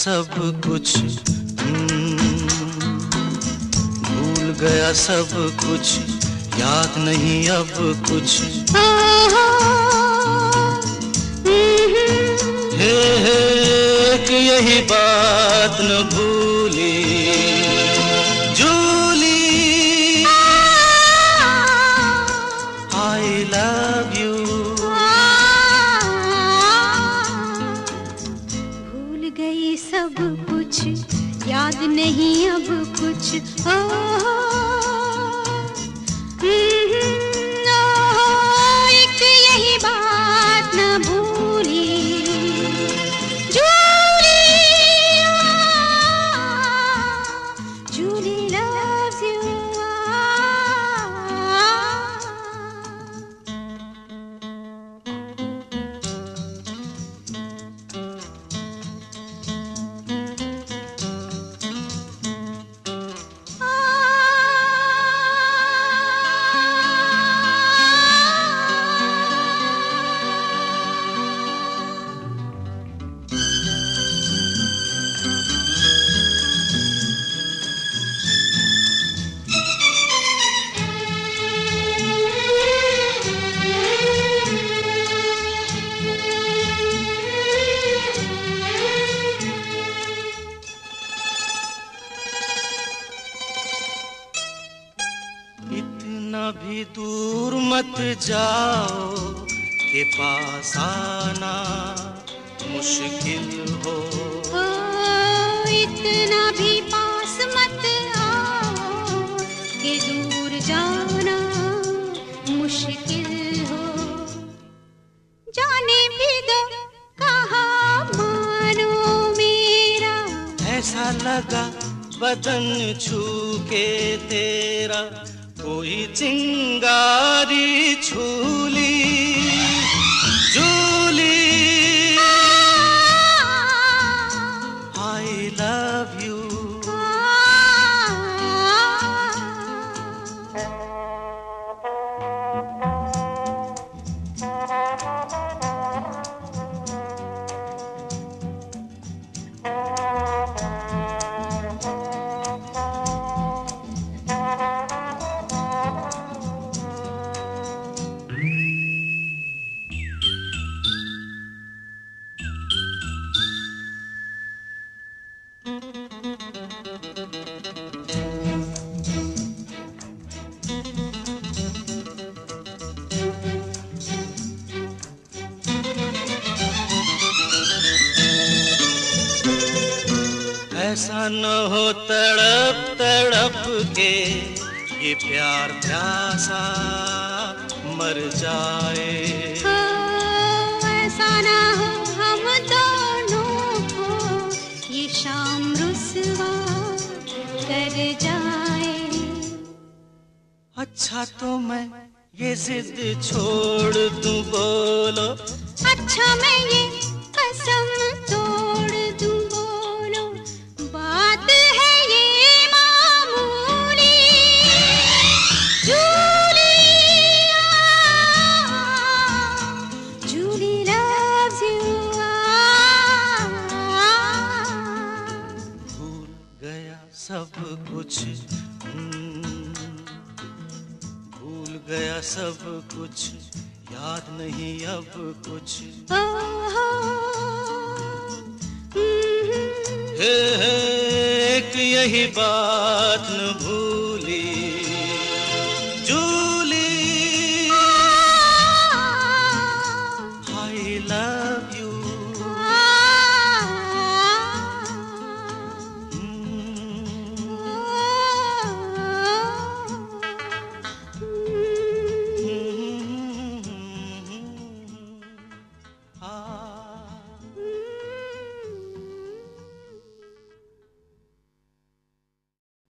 सब कुछ, भूल गया सब कुछ, याद नहीं अब कुछ। हे एक यही बात न भूली जूली, आई लव यू। भूल गई सब कुछ, याद नहीं अब कुछ। एक यही बात न भूली जूली, जूली loves you। इतना भी दूर मत जाओ के पास आना मुश्किल हो। इतना भी पास मत आओ कि दूर जाना मुश्किल हो। जाने भी दो कहाँ मानो मेरा, ऐसा लगा बदन छू के तेरा, कोई चिंगारी छूली जूली, आई लव यू। ऐसा न हो तड़प तड़प के ये प्यार प्यासा मर जाए। ऐसा ना हो हम दोनों को ये शाम रुसवा कर जाए। अच्छा तो मैं ये जिद छोड़ दूं, बोलो। अच्छा मैं ये कसम तोड़ दूं, बोलो। बात है ये मामूली जूली, जूली loves you। भूल गया सब कुछ, भूल गया सब कुछ, याद नहीं अब कुछ। एक यही बात न भूल